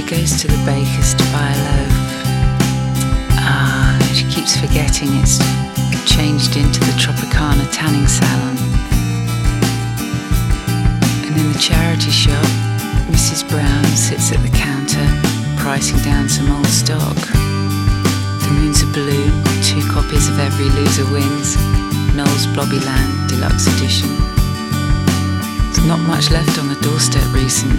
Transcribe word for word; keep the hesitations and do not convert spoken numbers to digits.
goes to the baker's to buy a loaf. Ah, she keeps forgetting it's changed into the Tropicana tanning salon. And in the charity shop, Missus Brown sits at the counter, pricing down some old stock. The moons are blue, two copies of Every Loser Wins, Noel's Blobbyland Deluxe Edition. There's not much left on the doorstep recently.